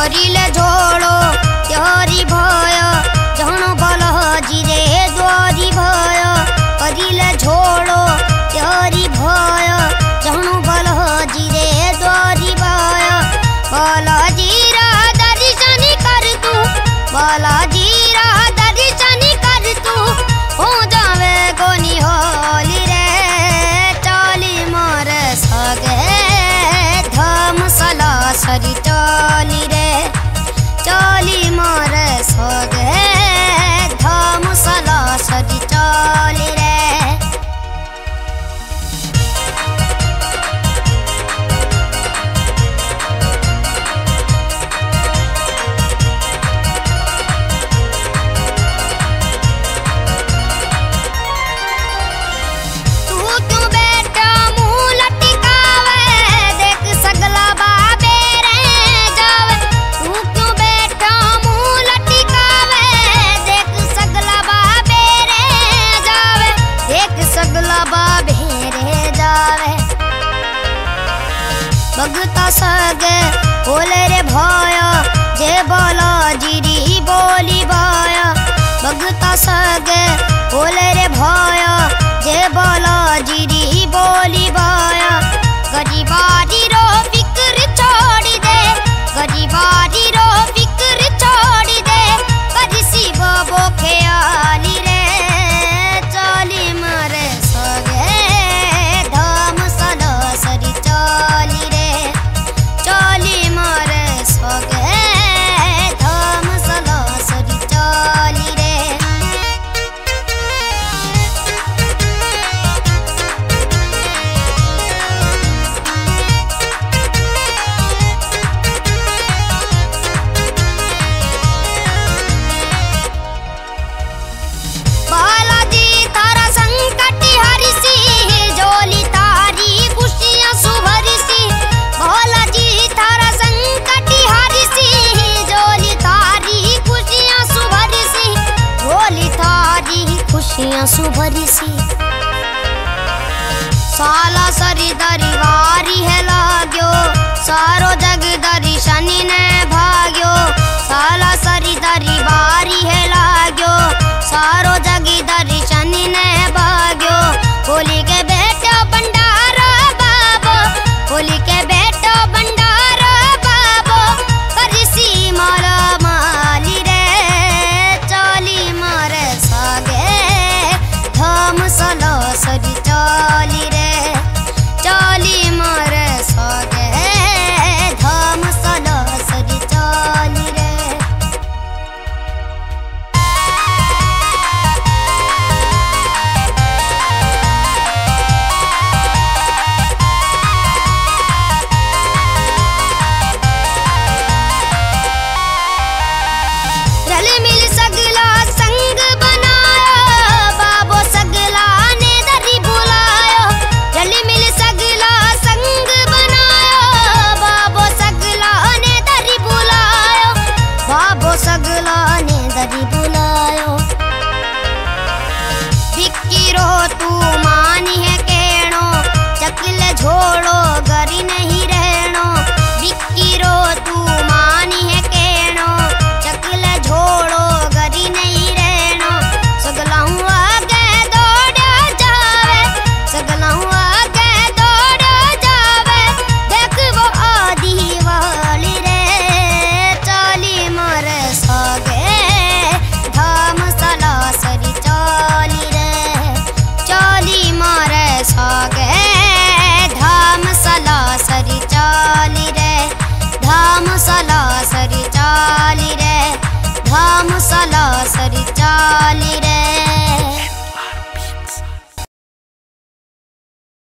करिले झोड़ो त्योरी भय जहन बलहजी रे द्वारी भय करिले झोड़ो त्योरी भय जहन बलहजी रे द्वारी भय बलहजी रा दर्शन कर तू बलहजी रा दर्शन कर तू हो जावे गोनी होली रे चली मोर सगे धर्मशाला सरी चली रे चली मोर सगे धर्मशाला सरी चली रे भगता सगे बोले रे भय जे बलहजी री बोली भय भगता सगे बोले रे भय जे बलहजी री बोली भय गरीबारी रो फिक्र छोड़ी दे गरीबारी रो फिक्र छोड़ी दे करी शिव बो ख्याली रे चली मारे सगे धर्मशाला सरी चली रे चली मारे सगे धर्मशाला सरी चली रे बालाजी तारा संकट हरिसी जोली तारी खुशियां सुभरिसी बालाजी तारा संकट हरिसी जोली तारी खुशियां सुभरिसी जोली तारी खुशियां सुभरिसी साला सरी दरबारी है लाग्यो सारो जग दर्शनी ने भाग्यो साला सरी दरबारी है लाग्यो सारो जग दर्शनी ने भाग्यो बोली के